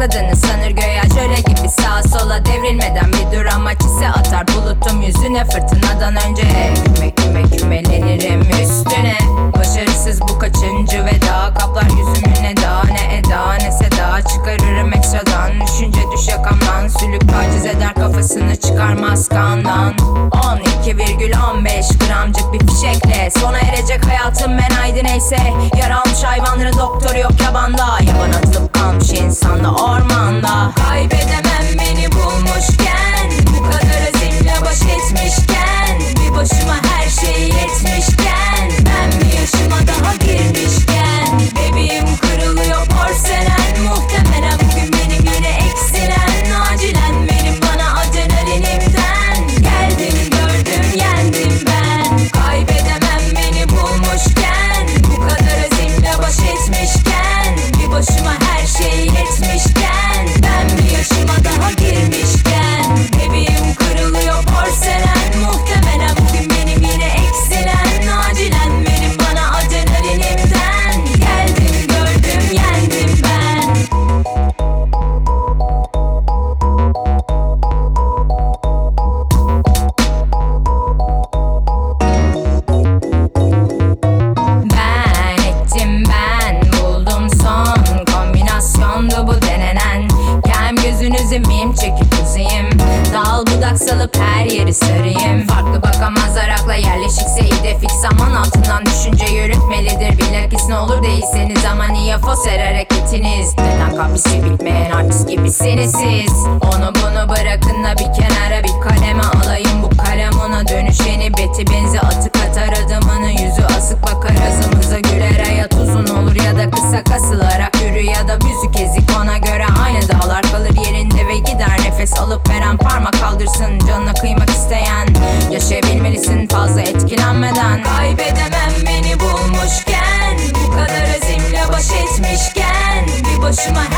çarpmadığını sanır göğe. Jöle gibi sağa sola devrilmeden bir dur ama çise atar bulutum yüzüne fırtınadan önce. Küme küme kümelenirim üstüne. Başarısız bu kaçıncı veda, kaplar yüzümüne daha ne eda ne seda. Çıkarırım ekstradan düşünce düş yakamdan. Sülük taciz eder kafasını çıkarmaz kandan. 12,15 gramcık bir fişekle sona erecek hayatım ben haydi neyse. Yaralmış hayvanların doktoru yok yabanda. Yaban atılıp kalmış insanda ormanda. Kaybedemem beni bulmuşken, bu kadar azimle baş etmişken, bir başıma her şey yetmişken, ben bir yaşıma daha girmişken, bebeğim kırılıyor porselen. Muhtemelen bugün benim yine eksilen, acilen benim bana adrenalinimden. Geldim gördüm yendim ben. Kaybedemem beni bulmuşken, bu kadar azimle baş etmişken, bir başıma her şey yetmişken, ben bir yaşıma daha girmişken, bebeğim kırılıyor porselen. Muhtemelen bugün benim yine eksilen, acilen benim bana adrenalinimden. Geldim gördüm yendim ben. Ben ettim ben buldum son kombinasyondu bu denenen. Kem gözünüzü mim çekip uzayım, dal budak salıp her yeri sarayım. Farklı bakamazlar akla yerleşikse ide fix, zaman altından düşünce yürütmelidir. Bilakis ne olur değilseniz ama niye foser hareketiniz? Neden kapısı bitmeyen artist gibisiniz siz? Onu bunu bırakın da bir kenara bir kaleme alayım. Bu kalem ona dönüşeni beti benzi atık atar adımını, yüzü asık bakar azımıza güler. Hayat uzun olur ya da kısa, kasılarak yürü ya da büzük ezik, ona göre aynı dağlar kalır yerinde ve gider. Nefes alıp veren parmak kaldırsın canına kıymak isteyen. Yaşayabilmelisin fazla etkilenmeden. Kaybedemem beni bulmuşken, bu kadar azimle baş etmişken, bir başıma